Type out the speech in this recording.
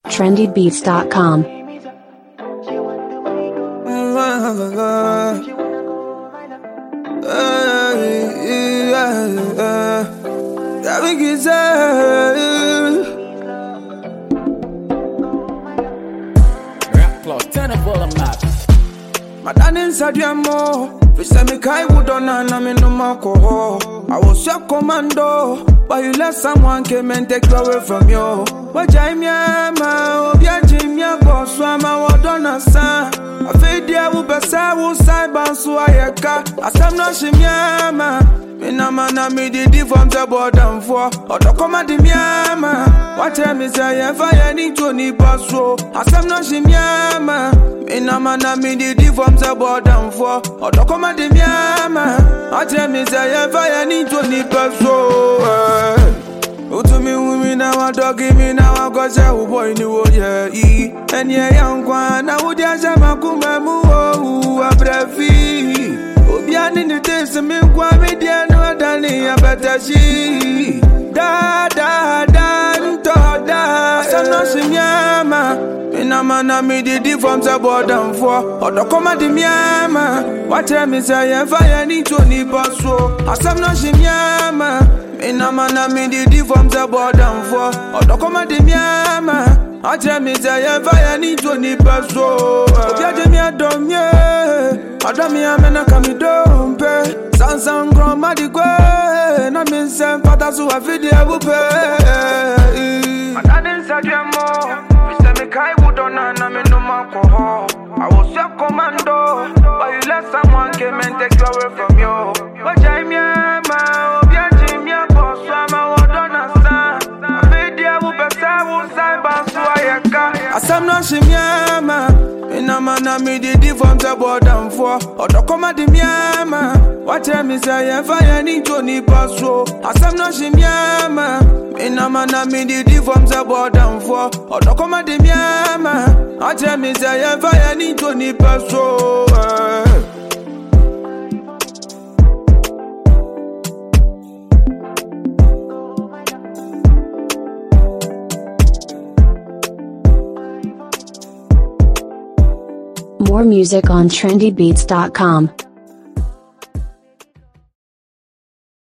trendybeats.com. My dad inside your more. You say me kai wood on and I'm in no alcohol. I was your commando, but you let someone came and take you away from you. But Jamie, ma, Obia Jimmy, boss, Swama, what on a son. I feel dear, who besa, who side bounce, so I got. I said, no, she, ma. Mina mana mi di from the bottom for. Odo koma di miama. Watch me say I fire ni to ni paso. Asam no shi miama. Mina mana mi di from the bottom for. Odo koma di miama. Watch me say I fire ni to ni paso. Utu mi wumi na wa dogi mi na wa goje boy ni wo ye I. Enye yankwa na wudi ajama kumbe mu wo abrefi. Obiani ni tese mi kwa mi dia no dani abeta shi. Da nto da. Asana shi miama. Ina mana mi di from the bottom for. Odo koma di miama. Watch me say ya fire ni to ni paso. Asana shi miama. Ina mana mi di from the bottom for. Odo koma di miama. Watch me say ya fire ni to ni paso. Obia je mi adomye. Adami amena kamidompe. Sansan grandma di kwe. Na min sen pata su afidi abupe. Madani inside your more. You say me kai wood on and I'm in no alcohol. I was your commando, but you let someone came and take you away from you. But Jamie, ma, Obia Jimmy, boss, Swama, what on a son. I feel dear, who besa, who side bounce, so I got. I said, no, she, ma. Ina mana mi di from the bottom for. Odo koma di miama. Watch me say I fire ni to ni paso. Asam no shi miama. Ina mana mi di from the bottom for. Odo koma di miama. Watch me say I fire ni to ni paso. More music on trendybeats.com.